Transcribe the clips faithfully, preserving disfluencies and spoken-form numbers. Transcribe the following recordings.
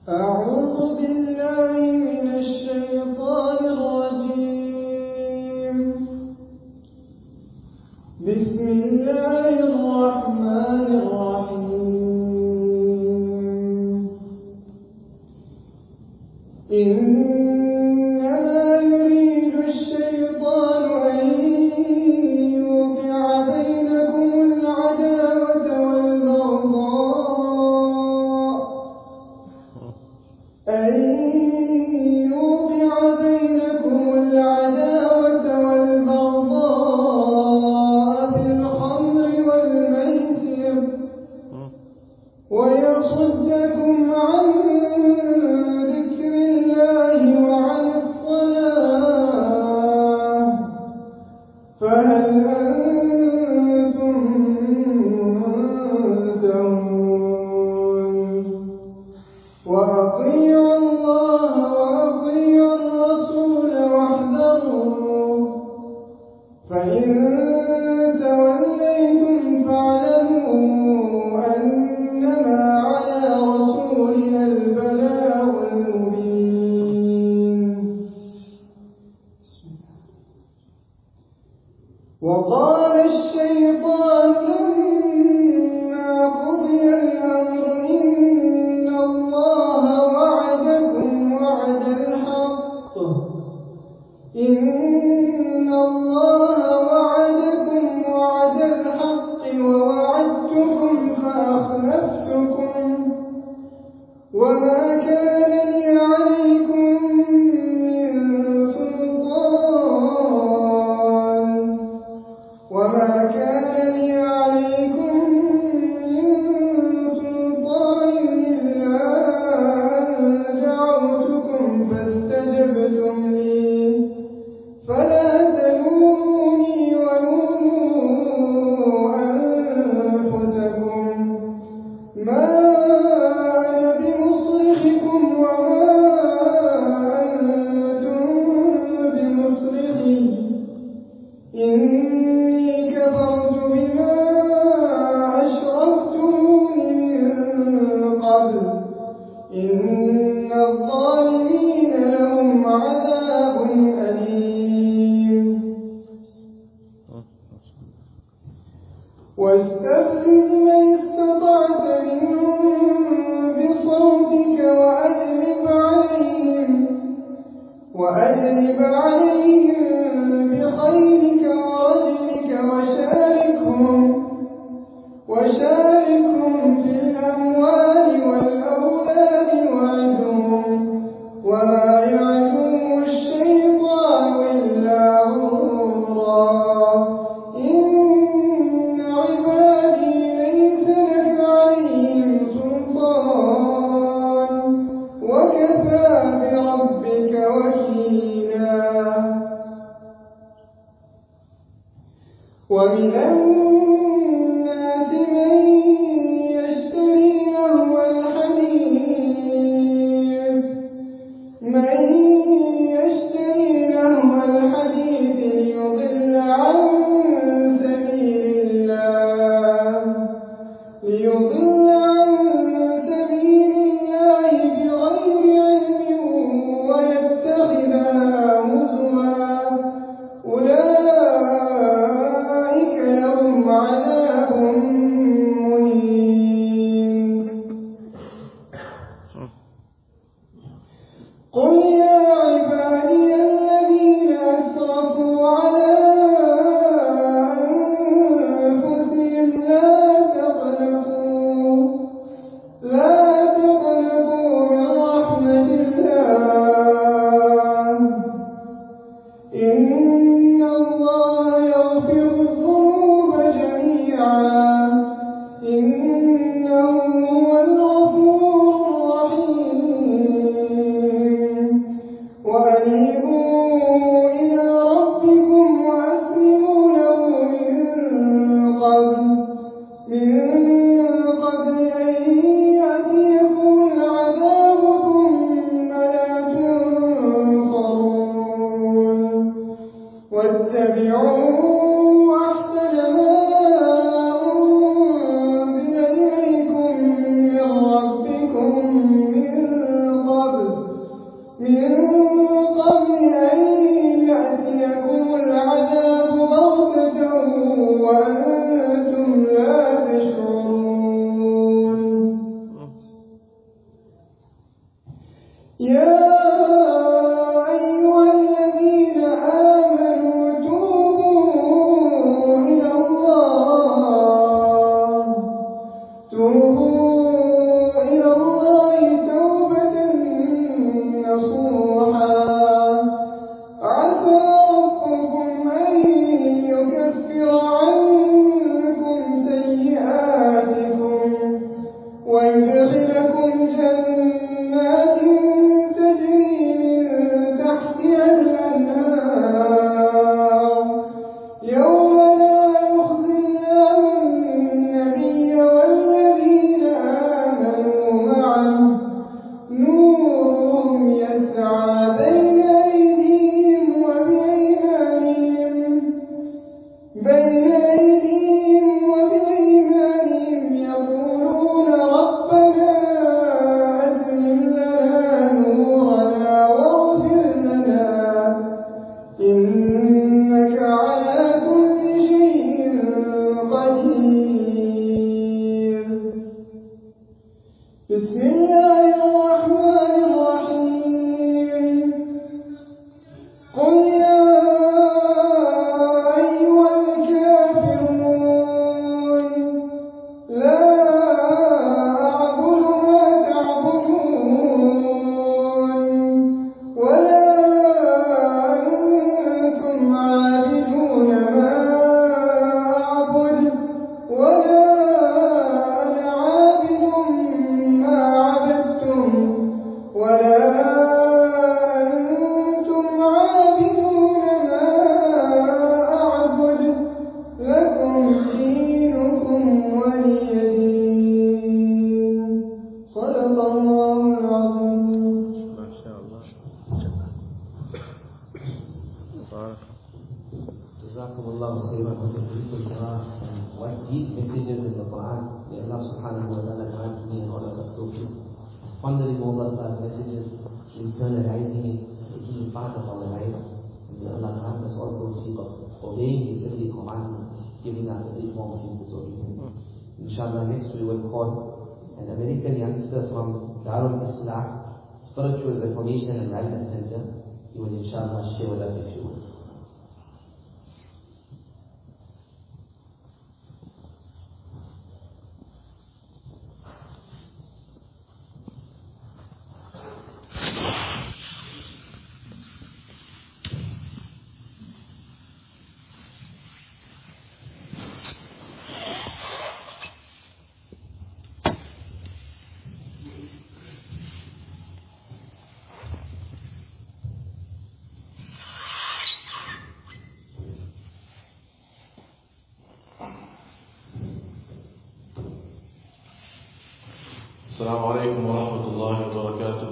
أعوذ بالله من الشيطان الرجيم. بسم الله الرحمن الرحيم. إنما يريد الشيطان أن يوقع بينكم العداوة والبغضاء أن يوقع بينكم العداوة والبغضاء في الخمر والميسر ويصدكم عن ذكر الله وعن الصلاة فهل أنتم منتهون وأطيعوا الله وأطيعوا الرسول واحذروا فإن توليتم فاعلموا أنما على رسولنا البلاغ المبين. وقال الشيطان لما قضي الأمر إن الله وعدكم وعد الحق إن الله وعدكم وعد الحق ووعدتكم فأخلفتكم وما كان لي عليكم من سلطان وما كان لي عليكم من سلطان إلا أن دعوتكم فاستجبتم لي فلا تلوموني ولوموا أنفسكم ما أنا بمصرخكم وما أنتم بمصرخي إني كفرت بما أشركتمون من قبل إن الظالمين لهم عذاب أليم. واستفزز من استطعت منهم بصوتك وأجلب عليهم وأجلب عليهم بخيلك ورجلك وشاركهم وشاركهم في الأموال والأولاد وعدهم وما يعدهم الشيطان إلا غرورا. إن عبادي ليس لك عليهم سلطان وكفى بربك وكيلا. ومن الناس من يشتري لهو الحديث من يشتري لهو الحديث ليضل عن سبيل الله ليضل عن سبيل الله بغير علم ويتخذها هزوا أولئك لهم عذاب مهين. قل يا عبادي الذين أسرفوا على أنفسهم لا تقنطوا لا تقنطوا من رحمة الله إن الله يغفر الذنوب جميعا إنه هو الغفور الرحيم. يا أيها الذين آمنوا توبوا إلى الله توبوا إلى الله توبة نصوحا عسى ربكم أن يكفر عنكم سيئاتكم ويدخلكم جنات تجري من تحتها الأنهار يوم لا يخزي الله النبي والذين آمنوا معه نورهم يسعى بين أيديهم وبأيمانهم بين أيديهم وبأيمانهم يقولون ربنا أتمم لنا نورنا واغفر لنا إنك على كل شيء قدير. بسم الله الرحمن الرحيم. قل يا أيها الكافرون لا أعبد ما تعبدون ولا أنتم عابدون ما أعبد ولا أنا عابد ما عبدتم ولا أنتم عابدون ما أعبد لكم دينكم ولي دين. صدق الله العظيم. ما شاء الله. بارك. Jazakumullah khairan for the beautiful Quran and what deep messages in the Quran. May Allah subhanahu wa ta'ala grant me and all of us tawfiq. Pondering over Allah's messages, internalizing it, making it part of our lives. And may Allah grant us all tawfiq of obeying His every commandment, giving up every form of His disobedience. Inshallah, next we will call an American youngster from Darul Islah Spiritual Reformation and Wellness Center. He will inshallah share with us a few words. Assalamu alaikum wa rahmatullahi wa barakatuh.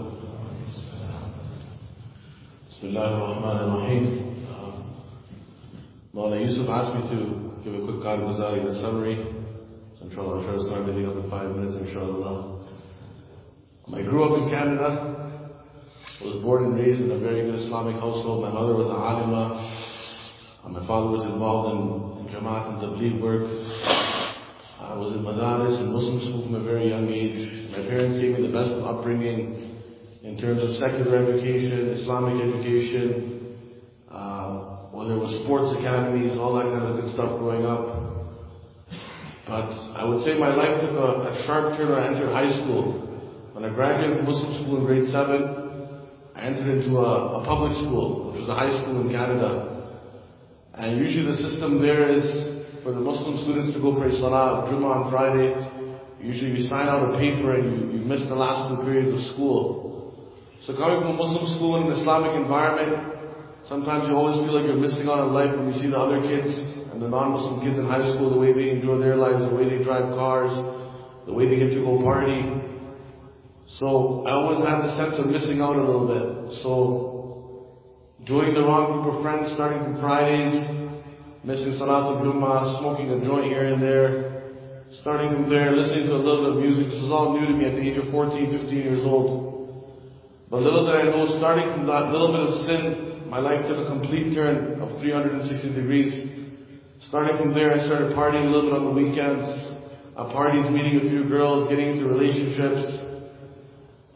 Bismillah ar-Rahman ar-Rahim. Mawlana Yusuf asked me to give a quick Qarguzari, the summary. So inshallah, I'll try to start everything up in five minutes, inshallah. I grew up in Canada. I was born and raised in a very good Islamic household. My mother was a alima. My father was involved in, in Jamaat and Tabligh work. I was in Madaris and Muslim school from a very young age. My parents gave me the best of upbringing in terms of secular education, Islamic education, uh, whether it was sports academies, all that kind of good stuff growing up. But I would say my life took a, a sharp turn when I entered high school. When I graduated from Muslim school in grade seven, I entered into a, a public school, which was a high school in Canada. And usually the system there is for the Muslim students to go pray Salah, Jummah on Friday. Usually you sign out a paper and you, you miss the last two periods of school. So coming from a Muslim school in an Islamic environment, sometimes you always feel like you're missing out on life when you see the other kids and the non-Muslim kids in high school, the way they enjoy their lives, the way they drive cars, the way they get to go party. So I always had the sense of missing out a little bit. So joining the wrong group of friends starting from Fridays, missing Salatul Jummah, smoking a joint here and there, starting from there, listening to a little bit of music. This was all new to me at the age of fourteen, fifteen years old. But little did I know, starting from that little bit of sin, my life took a complete turn of three hundred sixty degrees. Starting from there, I started partying a little bit on the weekends, at parties, meeting a few girls, getting into relationships.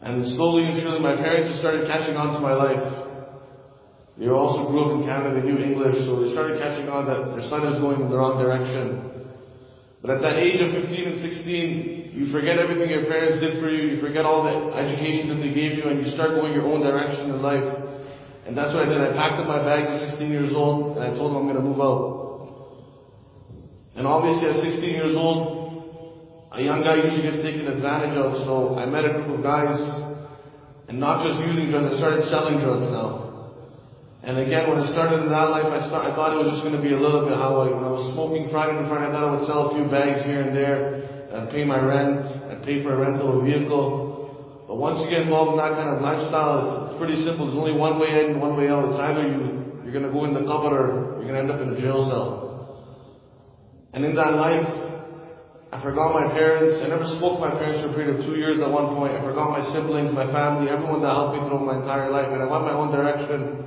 And slowly and surely my parents just started catching on to my life. They also grew up in Canada, they knew English, so they started catching on that their son is going in the wrong direction. But at that age of fifteen and sixteen, you forget everything your parents did for you, you forget all the education that they gave you, and you start going your own direction in life. And that's what I did. I packed up my bags at sixteen years old, and I told them I'm going to move out. And obviously at sixteen years old, a young guy usually gets taken advantage of, so I met a group of guys, and not just using drugs, I started selling drugs now. And again, when I started in that life, I, start, I thought it was just going to be a little bit how I, when I was smoking Friday to Friday, I thought I would sell a few bags here and there, and pay my rent, and pay for a rental of a vehicle. But once you get involved in that kind of lifestyle, it's, it's pretty simple. There's only one way in and one way out. It's either you, you're going to go in the qabr or you're going to end up in a jail cell. And in that life, I forgot my parents. I never spoke to my parents for a period of two years at one point. I forgot my siblings, my family, everyone that helped me throughout my entire life. And I went my own direction.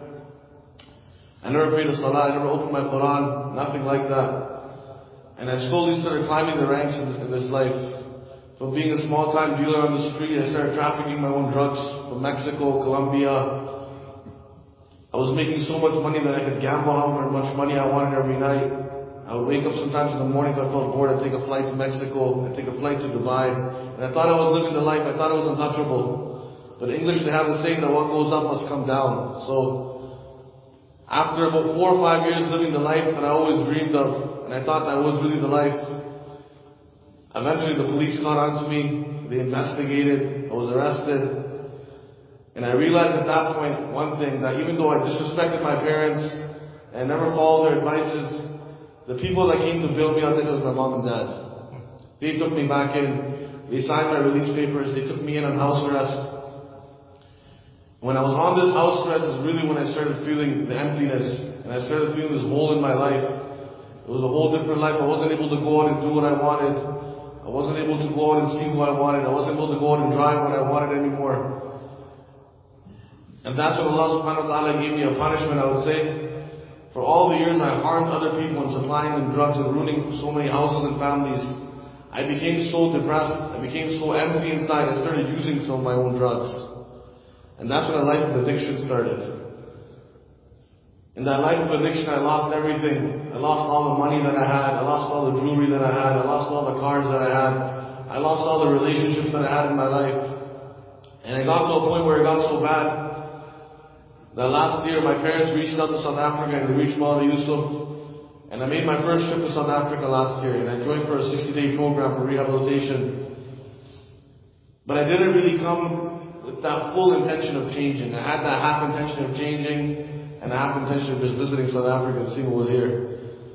I never prayed a salah, I never opened my Quran, nothing like that. And I slowly started climbing the ranks in this, in this life. From being a small-time dealer on the street, I started trafficking my own drugs from Mexico, Colombia. I was making so much money that I could gamble however much money I wanted every night. I would wake up sometimes in the morning if I felt bored, I'd take a flight to Mexico, I'd take a flight to Dubai. And I thought I was living the life, I thought I was untouchable. But in English they have the saying that what goes up must come down. So, after about four or five years living the life that I always dreamed of, and I thought that was really the life, eventually the police caught on to me, they investigated, I was arrested, and I realized at that point one thing, that even though I disrespected my parents, and never followed their advices, the people that came to bail me out, it was my mom and dad. They took me back in, they signed my release papers, they took me in on house arrest. When I was on this house arrest is really when I started feeling the emptiness, and I started feeling this hole in my life. It was a whole different life. I wasn't able to go out and do what I wanted. I wasn't able to go out and see what I wanted. I wasn't able to go out and drive what I wanted anymore. And that's when Allah subhanahu wa ta'ala gave me a punishment, I would say. For all the years I harmed other people and supplying them drugs and ruining so many houses and families, I became so depressed. I became so empty inside. I started using some of my own drugs. And that's when a life of addiction started. In that life of addiction, I lost everything. I lost all the money that I had. I lost all the jewelry that I had. I lost all the cars that I had. I lost all the relationships that I had in my life. And I got to a point where it got so bad that last year my parents reached out to South Africa and they reached Maulana Yusuf. And I made my first trip to South Africa last year. And I joined for a sixty-day program for rehabilitation. But I didn't really come with that full intention of changing. I had that half intention of changing and a half intention of just visiting South Africa and seeing what was here.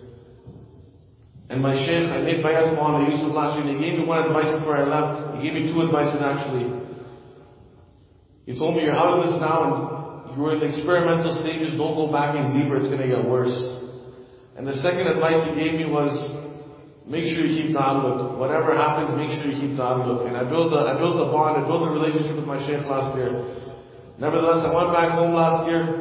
And my shaykh, I made bayat to Maulana Yusuf last year, and he gave me one advice before I left. He gave me two advices actually. He told me, you're out of this now and you're in the experimental stages, don't go back in deeper, it's going to get worse. And the second advice he gave me was, make sure you keep the outlook. Whatever happens, make sure you keep the outlook. And I built a, I built a bond, I built a relationship with my shaykh last year. Nevertheless, I went back home last year,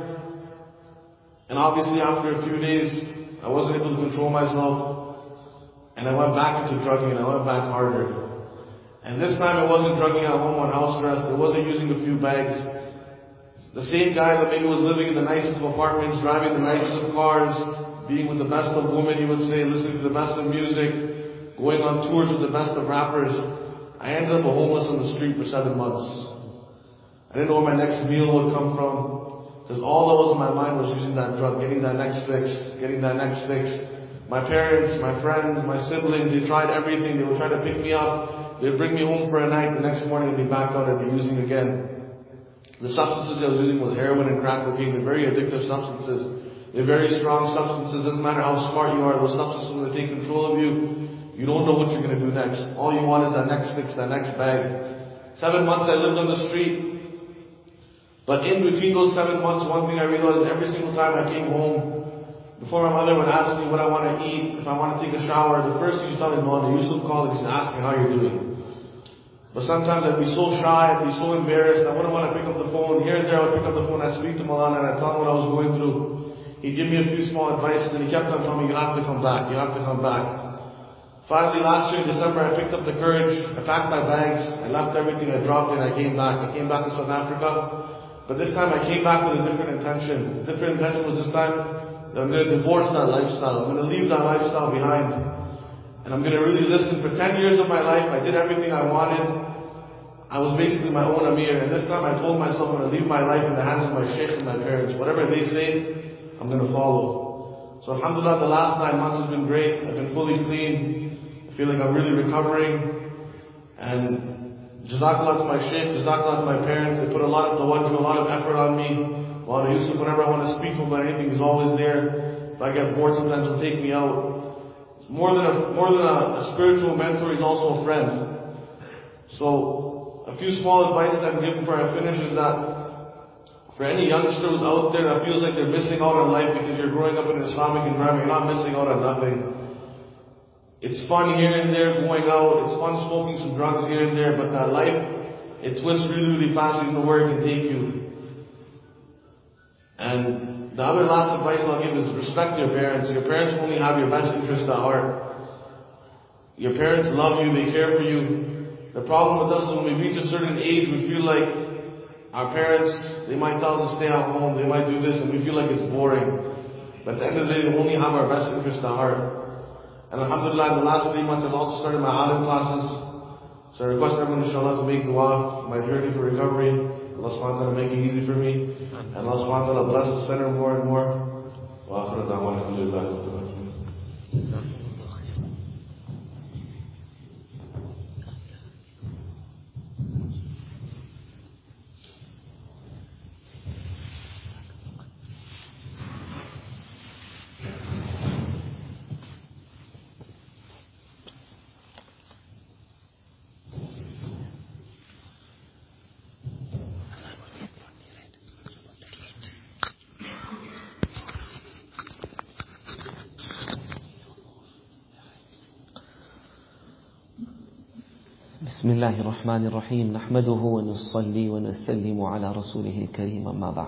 and obviously after a few days, I wasn't able to control myself, and I went back into drugging, and I went back harder. And this time I wasn't drugging at home on house arrest, I wasn't using a few bags. The same guy that maybe was living in the nicest of apartments, driving the nicest of cars, being with the best of women, you would say, listening to the best of music, going on tours with the best of rappers. I ended up a homeless on the street for seven months. I didn't know where my next meal would come from, because all that was in my mind was using that drug, getting that next fix, getting that next fix. My parents, my friends, my siblings, they tried everything. They would try to pick me up. They'd bring me home for a night. The next morning I'd be back out, I'd be using again. The substances I was using was heroin and crack cocaine. They're very addictive substances. They're very strong substances. Doesn't matter how smart you are, those substances, when they take control of you, you don't know what you're going to do next. All you want is that next fix, that next bag. Seven months I lived on the street. But in between those seven months, one thing I realized, every single time I came home, before my mother would ask me what I want to eat, if I want to take a shower, the first thing she told me, Maulana Yusuf called and asked me how you're doing. But sometimes I'd be so shy, I'd be so embarrassed, I wouldn't want to pick up the phone. Here and there I would pick up the phone, I'd speak to Maulana and I'd tell him what I was going through. He'd give me a few small advices and he kept on telling me, you have to come back, you have to come back. Finally, last year in December, I picked up the courage, I packed my bags, I left everything, I dropped in, I came back. I came back to South Africa. But this time I came back with a different intention. The different intention was this time that I'm going to divorce that lifestyle. I'm going to leave that lifestyle behind. And I'm going to really listen. For ten years of my life, I did everything I wanted. I was basically my own Amir. And this time I told myself I'm going to leave my life in the hands of my sheikh and my parents. Whatever they say, I'm going to follow. So alhamdulillah, the last nine months has been great. I've been fully clean. I feel like I'm really recovering. And Jazakallah to my shaykh, Jazakallah to my parents. They put a lot of tawajjuh, a lot of effort on me. Mawlana Yusuf, whenever I want to speak about anything, he's always there. If I get bored, sometimes he'll take me out. It's more than a, more than a, a spiritual mentor, he's also a friend. So, a few small advice that I can give before I finish is that for any youngster who's out there that feels like they're missing out on life because you're growing up in an Islamic environment, you're not missing out on nothing. It's fun here and there going out, it's fun smoking some drugs here and there, but that life, it twists really, really fast, you don't know where it can take you. And the other last advice I'll give is respect your parents. Your parents only have your best interest at heart. Your parents love you, they care for you. The problem with us is when we reach a certain age, we feel like our parents, they might tell us to stay at home, they might do this, and we feel like it's boring. But at the end of the day, they only have our best interest at heart. And alhamdulillah, in the last three months, I've also started my alim classes. So I request everyone, inshallah, to make dua, my journey for recovery. Allah subhanahu wa ta'ala make it easy for me. And Allah subhanahu wa ta'ala bless the center more and more. Wa akhiru da'wana alhamdulillah. بسم الله الرحمن الرحيم نحمده ونصلي ونسلم على رسوله الكريم أما بعد.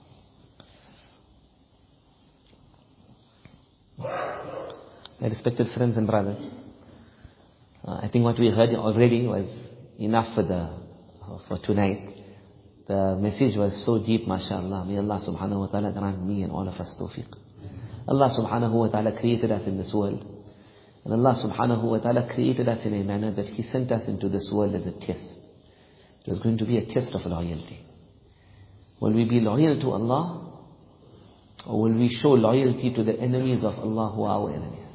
My respected friends and brothers, uh, I think what we heard already was enough for the for tonight. The message was so deep, mashallah. May Allah subhanahu wa ta'ala grant me and all of us tawfiq. Allah subhanahu wa ta'ala created us in this world. And Allah subhanahu wa ta'ala created us in a manner that He sent us into this world as a test. It was going to be a test of loyalty. Will we be loyal to Allah? Or will we show loyalty to the enemies of Allah who are our enemies?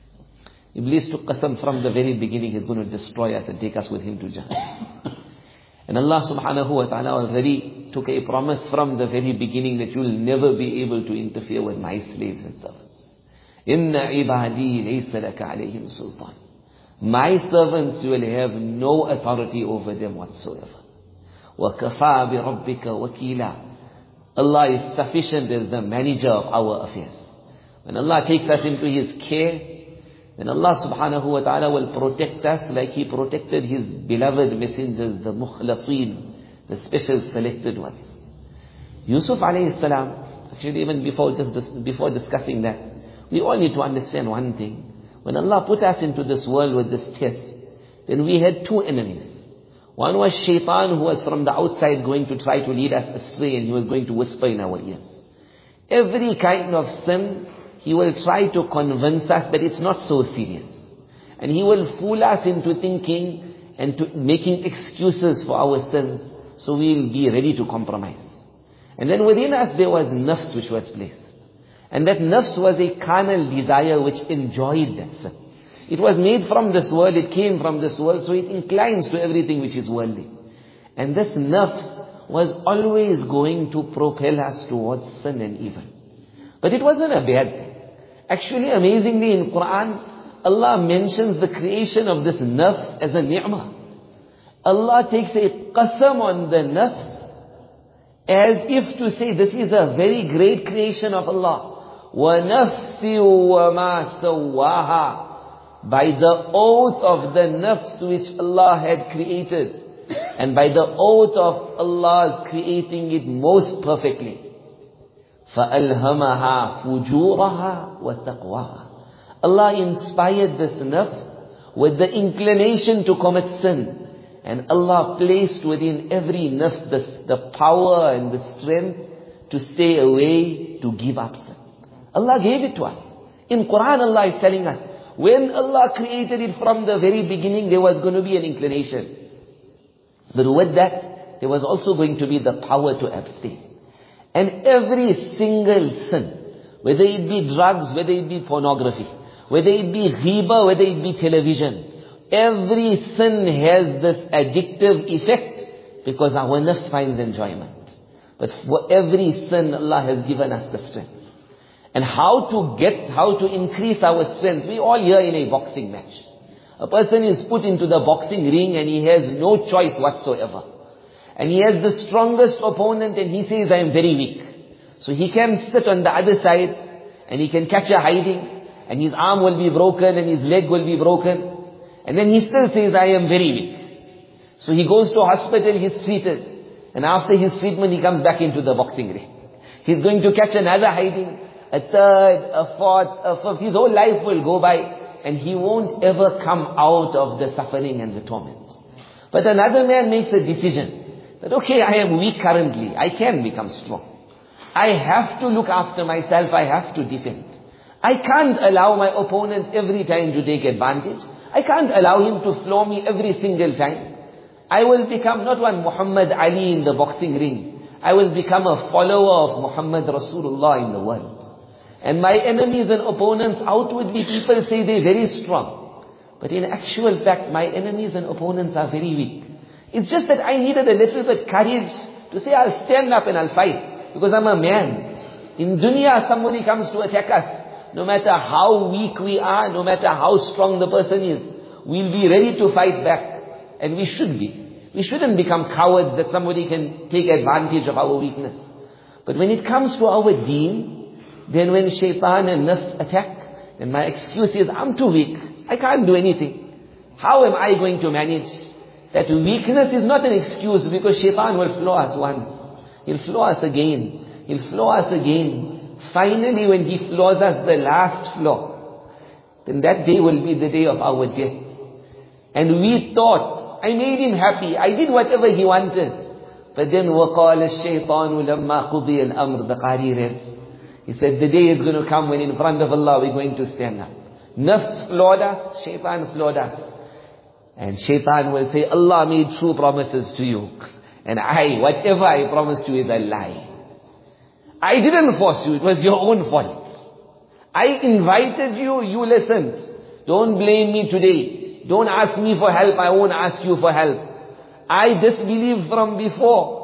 Iblis took qasam from the very beginning, he's going to destroy us and take us with him to Jannah. And Allah subhanahu wa ta'ala already took a promise from the very beginning that you will never be able to interfere with my slaves and servants. Inna ibadi laysa laka alayhim sultan. My servants, you will have no authority over them whatsoever. Wa kafa bi rabbika wakila. Allah is sufficient as the manager of our affairs. When Allah takes us into His care, then Allah subhanahu wa ta'ala will protect us like He protected His beloved messengers, the mukhlasin, the special selected ones. Yusuf alayhi salam, actually even before, just before discussing that, we all need to understand one thing. When Allah put us into this world with this test, then we had two enemies. One was shaitan, who was from the outside going to try to lead us astray, and he was going to whisper in our ears. Every kind of sin, he will try to convince us that it's not so serious. And he will fool us into thinking and to making excuses for our sins, so we'll be ready to compromise. And then within us there was nafs which was placed. And that nafs was a carnal desire which enjoyed that sin. It was made from this world, it came from this world, so it inclines to everything which is worldly. And this nafs was always going to propel us towards sin and evil. But it wasn't a bad thing. Actually, amazingly in Quran, Allah mentions the creation of this nafs as a ni'mah. Allah takes a qasam on the nafs as if to say this is a very great creation of Allah. وَنَفْسِ وَمَا سَوَّاهَا. By the oath of the nafs which Allah had created, and by the oath of Allah's creating it most perfectly. فَأَلْهَمَهَا فُجُورَهَا وَتَقْوَاهَا. Allah inspired this nafs with the inclination to commit sin. And Allah placed within every nafs the, the power and the strength to stay away, to give up sin. Allah gave it to us. In Quran, Allah is telling us, when Allah created it from the very beginning, there was going to be an inclination. But with that, there was also going to be the power to abstain. And every single sin, whether it be drugs, whether it be pornography, whether it be ghiba, whether it be television, every sin has this addictive effect because our nafs finds enjoyment. But for every sin, Allah has given us the strength. And how to get, how to increase our strength. We all here in a boxing match. A person is put into the boxing ring and he has no choice whatsoever. And he has the strongest opponent and he says, I am very weak. So he can sit on the other side and he can catch a hiding and his arm will be broken and his leg will be broken. And then he still says, I am very weak. So he goes to hospital, he's treated. And after his treatment, he comes back into the boxing ring. He's going to catch another hiding, a third, a fourth, a fifth. His whole life will go by and he won't ever come out of the suffering and the torment. But another man makes a decision that, okay, I am weak currently. I can become strong. I have to look after myself. I have to defend. I can't allow my opponent every time to take advantage. I can't allow him to floor me every single time. I will become not one Muhammad Ali in the boxing ring. I will become a follower of Muhammad Rasulullah in the world. And my enemies and opponents, outwardly people say they're very strong. But in actual fact, my enemies and opponents are very weak. It's just that I needed a little bit courage to say, I'll stand up and I'll fight. Because I'm a man. In dunya, somebody comes to attack us. No matter how weak we are, no matter how strong the person is, we'll be ready to fight back. And we should be. We shouldn't become cowards that somebody can take advantage of our weakness. But when it comes to our deen, then when shaitan and nafs attack, then my excuse is, I'm too weak. I can't do anything. How am I going to manage? That weakness is not an excuse because shaitan will floor us once. He'll floor us again. He'll floor us again. Finally, when he floors us the last floor, then that day will be the day of our death. And we thought, I made him happy. I did whatever he wanted. But then وَقَالَ الشَّيْطَانُ لَمَّا قُضِيَ الْأَمْرُ The Qari read. He said, the day is going to come when in front of Allah we're going to stand up. Nafs floored us, shaitan floored us. And shaitan will say, Allah made true promises to you. And I, whatever I promised you is a lie. I didn't force you, it was your own fault. I invited you, you listened. Don't blame me today. Don't ask me for help, I won't ask you for help. I disbelieved from before.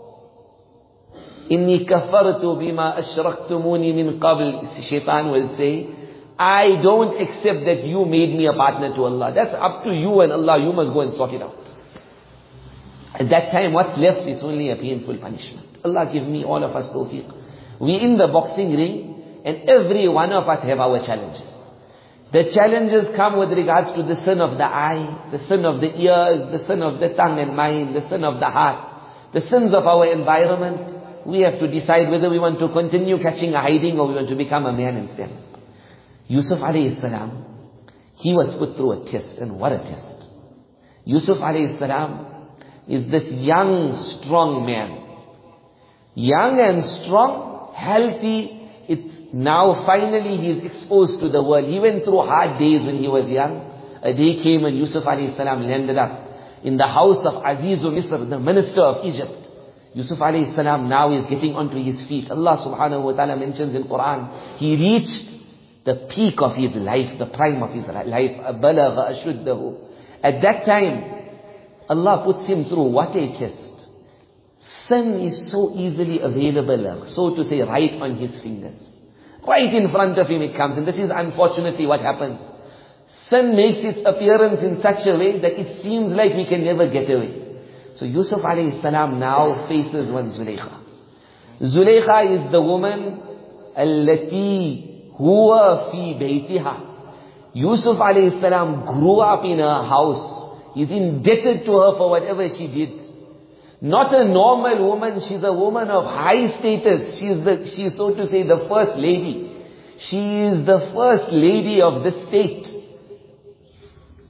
Inni kafartu bima ashraktumuni min qabl. Shaitan will say, I don't accept that you made me a partner to Allah. That's up to you and Allah, you must go and sort it out. At that time, what's left, it's only a painful punishment. Allah give me, all of us tawfiq. We in the boxing ring, and every one of us have our challenges. The challenges come with regards to the sin of the eye, the sin of the ears, the sin of the tongue and mind, the sin of the heart, the sins of our environment. We have to decide whether we want to continue catching a hiding or we want to become a man and stand up. Yusuf alayhi salam, he was put through a test, and what a test. Yusuf alayhi salam is this young, strong man. Young and strong, healthy. It's now finally he is exposed to the world. He went through hard days when he was young. A day came when Yusuf alayhi salam landed up in the house of Azizu Misr, the minister of Egypt. Yusuf alayhi salam now is getting onto his feet. Allah subhanahu wa ta'ala mentions in Quran, he reached the peak of his life, the prime of his life. بَلَغَ أَشُدَّهُ. At that time, Allah puts him through what a test. Sin is so easily available, so to say, right on his fingers. Right in front of him it comes. And this is unfortunately what happens. Sin makes its appearance in such a way that it seems like we can never get away. So Yusuf alayhi salam now faces one Zulaykha. Zulaykha is the woman allati huwa fi baytiha. Yusuf alayhi salam grew up in her house. He's indebted to her for whatever she did. Not a normal woman, she's a woman of high status. She's the, she's so to say the first lady. She is the first lady of the state.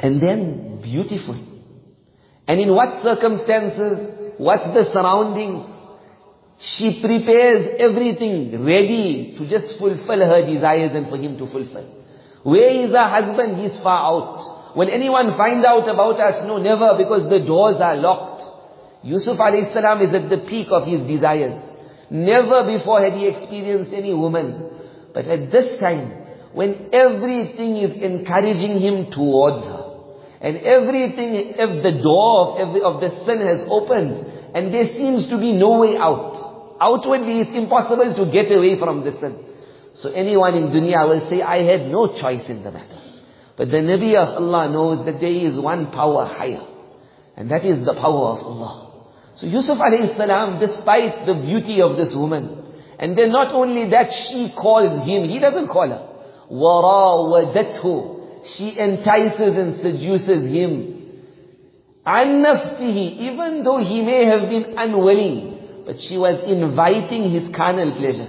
And then beautiful. And in what circumstances, what's the surroundings? She prepares everything ready to just fulfill her desires and for him to fulfill. Where is her husband? He's far out. Will anyone find out about us? No, never, because the doors are locked. Yusuf alayhi salam is at the peak of his desires. Never before had he experienced any woman. But at this time, when everything is encouraging him towards her, and everything, if the door of, every, of the sin has opened, and there seems to be no way out. Outwardly, it's impossible to get away from the sin. So anyone in dunya will say, I had no choice in the matter. But the Nabi of Allah knows that there is one power higher. And that is the power of Allah. So Yusuf alayhi salam, despite the beauty of this woman, and then not only that, she calls him, he doesn't call her. وَرَاوَدَتْهُ. She entices and seduces him. عَنْ نَفْسِهِ. Even though he may have been unwilling, but she was inviting his carnal pleasure.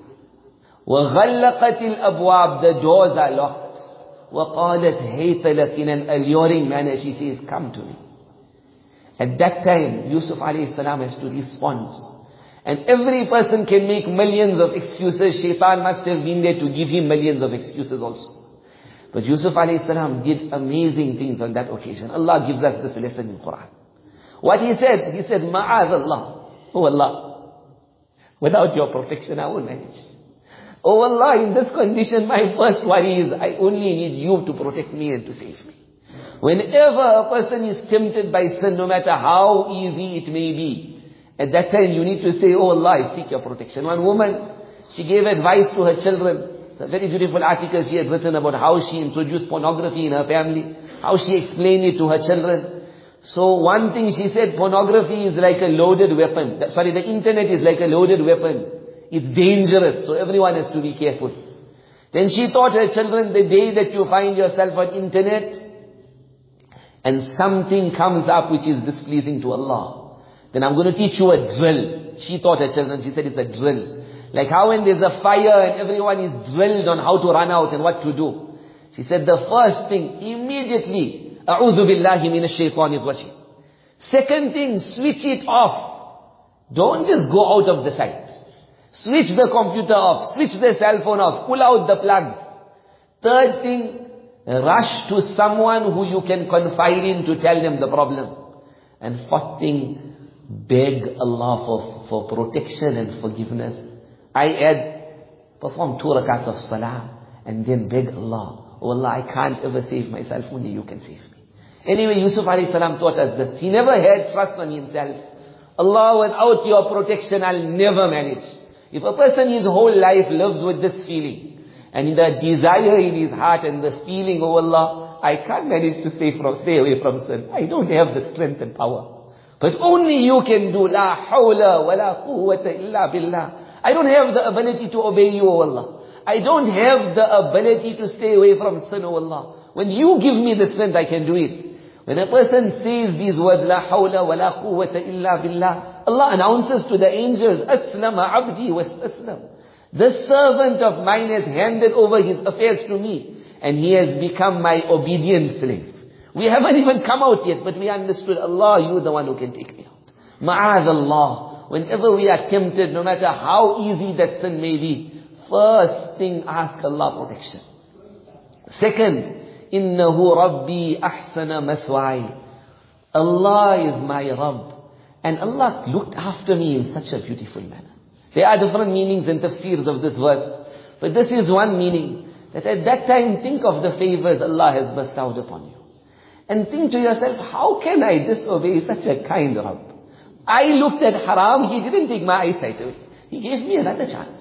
وَغَلَّقَتِ الْأَبْوَابِ. The doors are locked. وَقَالَتْ هَيْتَ لَكِ. In an alluring manner, she says, come to me. At that time, Yusuf alayhi salam has to respond. And every person can make millions of excuses. Shaitan must have been there to give him millions of excuses also. But Yusuf alayhi salam did amazing things on that occasion. Allah gives us this lesson in Quran. What he said, he said, Ma'az Allah. Oh Allah, without your protection I won't manage. Oh Allah, in this condition my first worry is I only need you to protect me and to save me. Whenever a person is tempted by sin, no matter how easy it may be, at that time you need to say, oh Allah, I seek your protection. One woman, she gave advice to her children. It's a very beautiful article she had written about how she introduced pornography in her family, how she explained it to her children. So one thing she said, pornography is like a loaded weapon. Sorry, the internet is like a loaded weapon. It's dangerous, so everyone has to be careful. Then she taught her children, the day that you find yourself on internet, and something comes up which is displeasing to Allah, then I'm going to teach you a drill. She taught her children, she said it's a drill. Like how when there's a fire and everyone is drilled on how to run out and what to do. She said the first thing, immediately, A'udhu billahi minash shaitanir rajim. Second thing, switch it off. Don't just go out of the sight. Switch the computer off, switch the cell phone off, pull out the plugs. Third thing, rush to someone who you can confide in to tell them the problem. And fourth thing, beg Allah for, for protection and forgiveness. I add, perform two rakats of salah and then beg Allah. Oh Allah, I can't ever save myself, only you can save me. Anyway, Yusuf alayhi salam taught us that he never had trust on himself. Allah, without your protection, I'll never manage. If a person his whole life lives with this feeling, and in the desire in his heart and the feeling, oh Allah, I can't manage to stay from, stay away from sin. I don't have the strength and power. But only you can do. La hawla wa la quwwata illa billah. I don't have the ability to obey you, oh Allah. I don't have the ability to stay away from sin, oh Allah. When you give me the strength, I can do it. When a person says these words, La hawla wa la quwwata illa billah, Allah announces to the angels, Aslama abdi wa aslam. The servant of mine has handed over his affairs to me, and he has become my obedient slave. We haven't even come out yet, but we understood, Allah, you are the one who can take me out. Ma'ad Allah. Whenever we are tempted, no matter how easy that sin may be, first thing, ask Allah protection. Second, Innahu Rabbi ahsana mathwai. Allah is my Rabb. And Allah looked after me in such a beautiful manner. There are different meanings and tafsirs of this verse. But this is one meaning. That at that time, think of the favors Allah has bestowed upon you. And think to yourself, how can I disobey such a kind Rabb? I looked at haram, He didn't take my eyesight away. He gave me another chance.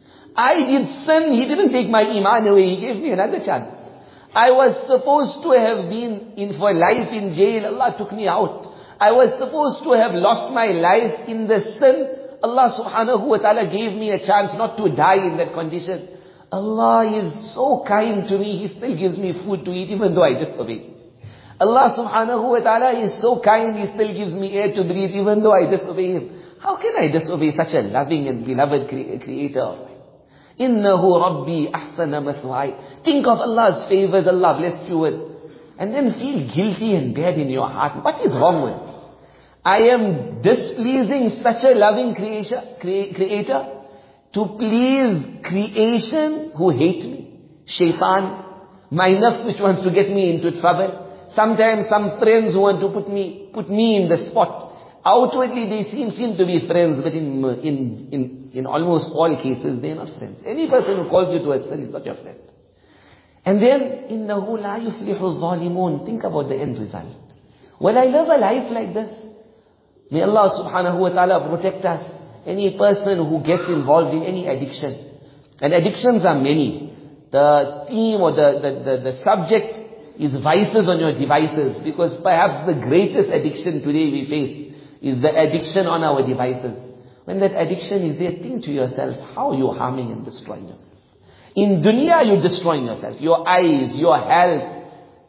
I did sin, He didn't take my iman away. He gave me another chance. I was supposed to have been in for life in jail. Allah took me out. I was supposed to have lost my life in the sin. Allah subhanahu wa ta'ala gave me a chance not to die in that condition. Allah is so kind to me. He still gives me food to eat even though I disobey. Allah subhanahu wa ta'ala is so kind. He still gives me air to breathe even though I disobey Him. How can I disobey such a loving and beloved cre- creator of mine? Innahu Rabbi ahsana mathwai. Think of Allah's favors Allah blessed you with. and then feel guilty and bad in your heart. What is wrong with me? I am displeasing such a loving creation, crea- creator to please creation who hate me. Shaitan, my nafs which wants to get me into trouble. Sometimes some friends who want to put me, put me in the spot. Outwardly they seem, seem to be friends, but in, in, in, in almost all cases they are not friends. Any person who calls you to a sin is not your friend. And then, إِنَّهُ لَا يُفْلِحُ الظَّالِمُونَ. Think about the end result. Will I live a life like this? May Allah subhanahu wa ta'ala protect us. Any person who gets involved in any addiction. And addictions are many. The theme or the, the, the, the subject is vices on your devices. Because perhaps the greatest addiction today we face is the addiction on our devices. When that addiction is there, think to yourself, how you're harming and destroying yourself. In dunya, you're destroying yourself. Your eyes, your health,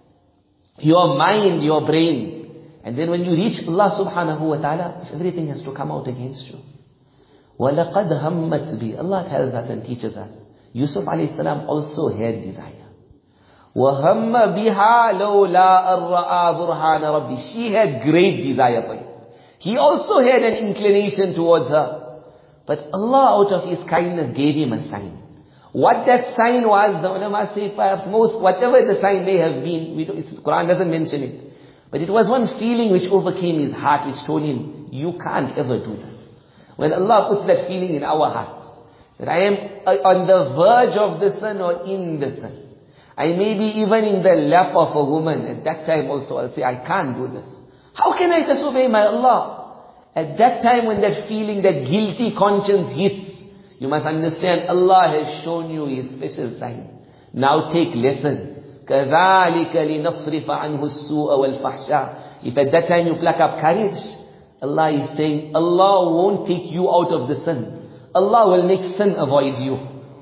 your mind, your brain. And then when you reach Allah subhanahu wa ta'ala, everything has to come out against you. وَلَقَدْ هَمَّتْ بِي. Allah tells us and teaches us. Yusuf alayhi salam also had desire. وَهَمَّ بِهَا لَوْلَا أَرَّآ بُرْهَانَ رَبِّي. She had great desire for him. He also had an inclination towards her. But Allah out of His kindness gave him a sign. What that sign was, the ulama say perhaps most, whatever the sign may have been, we don't, the Quran doesn't mention it. But it was one feeling which overcame his heart, which told him, you can't ever do this. When Allah puts that feeling in our hearts, that I am on the verge of the sun or in the sun. I may be even in the lap of a woman. At that time also I'll say, I can't do this. How can I disobey my Allah? At that time when that feeling, that guilty conscience hits, you must understand Allah has shown you His special sign. Now take lesson. كَذَلِكَ لِنَصْرِفَ عَنْهُ السُّوءَ وَالْفَحْشَاءَ. If at that time you pluck up courage, Allah is saying, Allah won't take you out of the sin. Allah will make sin avoid you.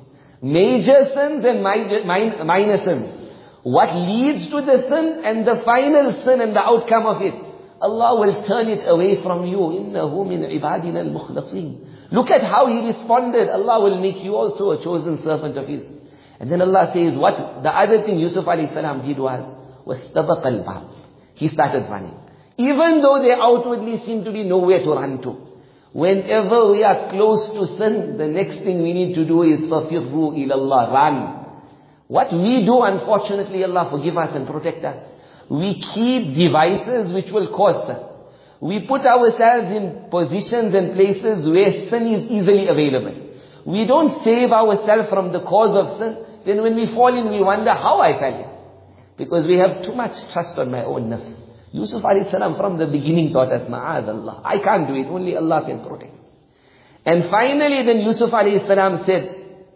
Major sins and minor, minor sins. What leads to the sin and the final sin and the outcome of it, Allah will turn it away from you. إِنَّهُ مِنْ عِبَادِنَا الْمُخْلَصِينَ. Look at how he responded. Allah will make you also a chosen servant of His. And then Allah says, what the other thing Yusuf alayhi salam did was, وَاسْتَبَقَ الْبَابِ. He started running. Even though they outwardly seem to be nowhere to run to. Whenever we are close to sin, the next thing we need to do is فَفِرُّوا إِلَى اللَّهِ. Run. What we do, unfortunately, Allah forgive us and protect us. We keep devices which will cause sin. We put ourselves in positions and places where sin is easily available. We don't save ourselves from the cause of sin. Then when we fall in, we wonder how I fell in. Because we have too much trust on my own nafs. Yusuf alayhi salam from the beginning taught us, Ma'ad Allah. I can't do it, only Allah can protect. And finally then Yusuf alayhi salam said,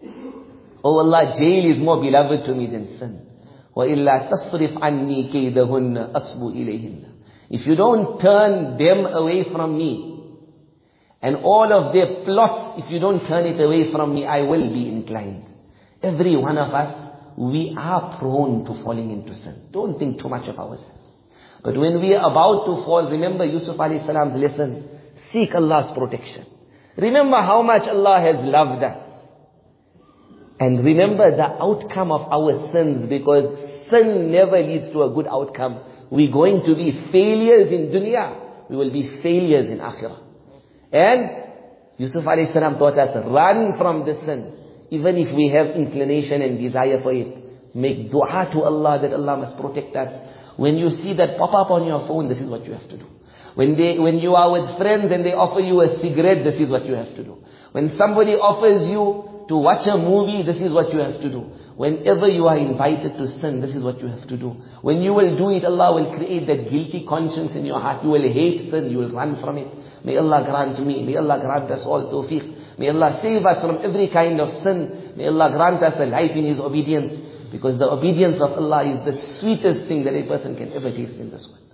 Oh Allah, jail is more beloved to me than sin. وَإِلَّا تَصْرِفْ عَنِّي كَيْدَهُنَّ أَصْبُ إِلَيْهِنَّ. If you don't turn them away from me, and all of their plots, if you don't turn it away from me, I will be inclined. Every one of us, we are prone to falling into sin. Don't think too much of ourselves. But when we are about to fall, remember Yusuf alayhi salam's lesson, seek Allah's protection. Remember how much Allah has loved us. And remember the outcome of our sins, because sin never leads to a good outcome. We're going to be failures in dunya. We will be failures in akhirah. And Yusuf alayhi salam taught us, run from the sin. Even if we have inclination and desire for it, make dua to Allah that Allah must protect us. When you see that pop up on your phone, this is what you have to do. When they, when you are with friends and they offer you a cigarette, this is what you have to do. When somebody offers you to watch a movie, this is what you have to do. Whenever you are invited to sin, this is what you have to do. When you will do it, Allah will create that guilty conscience in your heart. You will hate sin, you will run from it. May Allah grant me, may Allah grant us all tawfiq. May Allah save us from every kind of sin. May Allah grant us a life in His obedience. Because the obedience of Allah is the sweetest thing that a person can ever taste in this world.